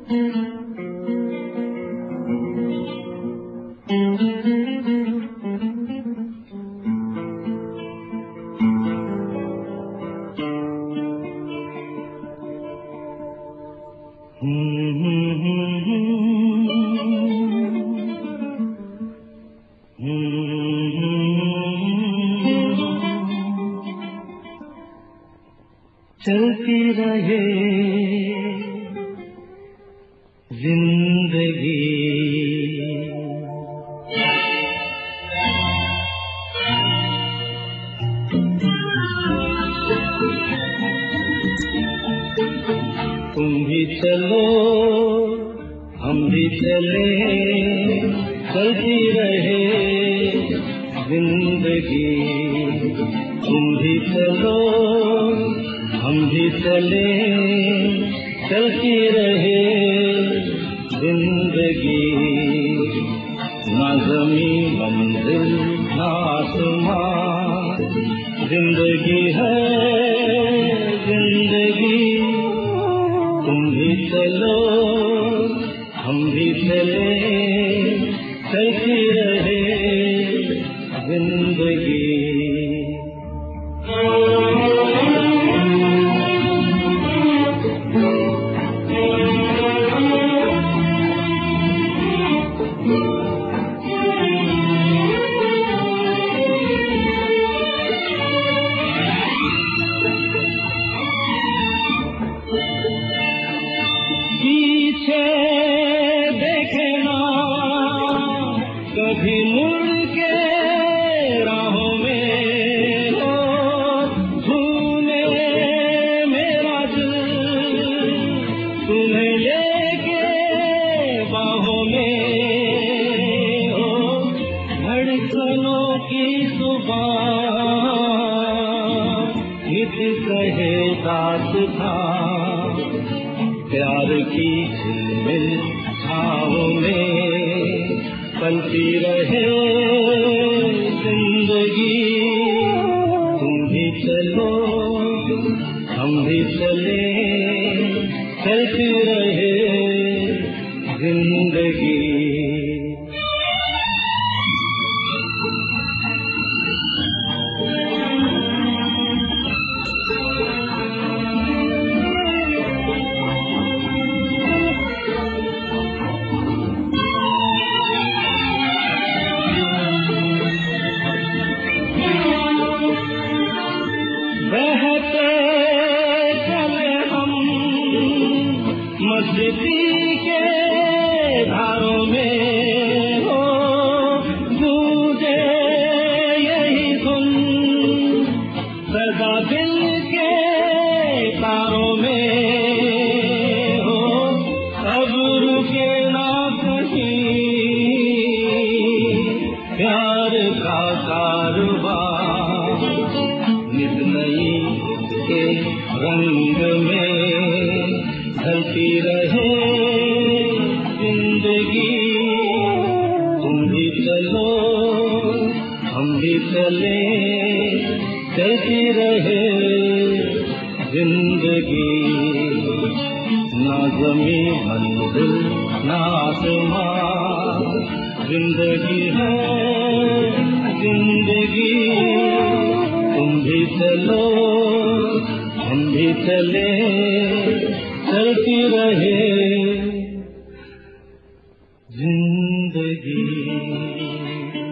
चलती रहे जिंदगी, तुम भी चलो हम भी चले, चलती रहे जिंदगी। तुम भी चलो हम भी चले, चलती रहे जिंदगी। ना ज़मीं मंजिल ना आसमां, जिंदगी है जिंदगी। तुम भी चलो हम भी चले, चलती रहे जिंदगी। पीछे देखना कभी मुड़ के राहों में हो, झूमे मेरा दिल तुम्हें लेके बाहों में हो। धड़कनों की सुबह नित कहे दास्तां, प्यार की झिलमिल छाँव में पलती रहे जिंदगी। तुम भी चलो हम भी चले, चलती रहे जिंदगी। बहते चले हम मस्ती के धारों में हो, गूंजे यही धुन सदा दिल के तारों में हो। अब रुके ना कहीं प्यार का कारवां, नित नई के रंग में ढलती रहे जिंदगी। तुम भी चलो हम भी चले, चलती रहे जिंदगी। ना ज़मीं मंजिल ना आसमां, जिंदगी है जिंदगी। तुम भी चलो हम भी चले, चलती रहे जिंदगी।